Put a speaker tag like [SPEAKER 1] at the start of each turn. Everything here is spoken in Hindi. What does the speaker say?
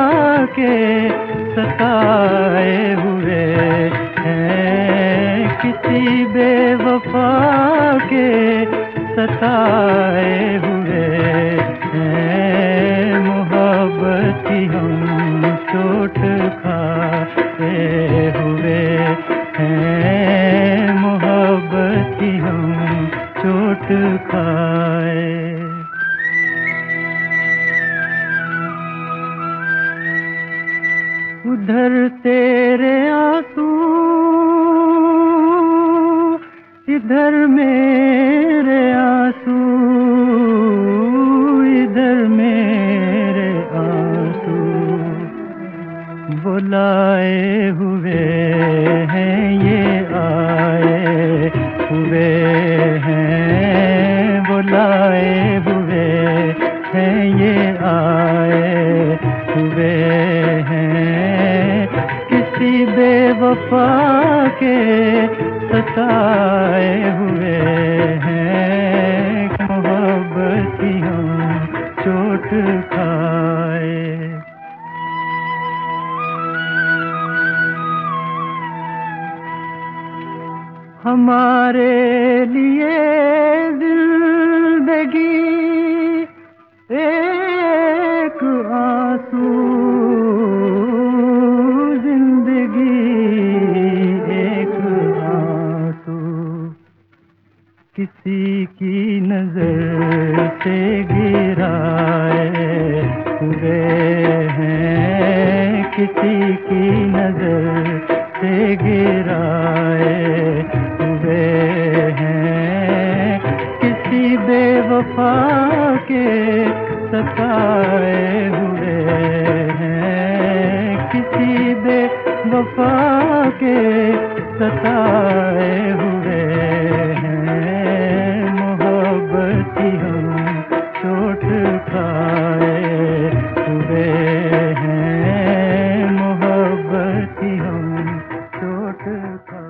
[SPEAKER 1] के सताए हुए हैं, किसी बेवफा के सताए हुए हैं, मोहब्बत की हम चोट खाए हुए हैं, मोहब्बत की हम चोट खाए। उधर तेरे आंसू, इधर मेरे आंसू, इधर मेरे आंसू, बुलाए हुए हैं ये आए हुए हैं, बुलाए हुए हैं ये आए हुए हैं, किसी बेवफा के सताए हुए हैं, मोहब्बत की हम चोट खाए। हमारे लिए जिंदगी एक आंसू, जिंदगी एक आंसू, किसी की नजर से गिराए हुए हैं, किसी की नजर से गिराए हुए हैं, किसी बेवफा के सताए हुए हैं, किसी बेवफा के सताए हुए हैं, मोहब्बत की हम चोट खाए हुए हैं, मोहब्बत की हम चोट खाए।